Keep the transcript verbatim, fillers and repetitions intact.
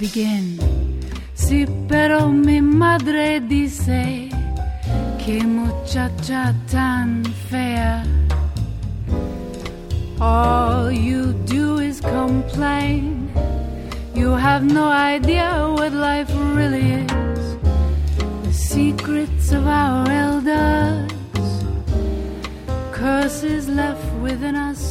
begin. Sí, pero mi madre dice que muchacha tan fea. All you do is complain. You have no idea what life really is. The secrets of our elders, curses left within us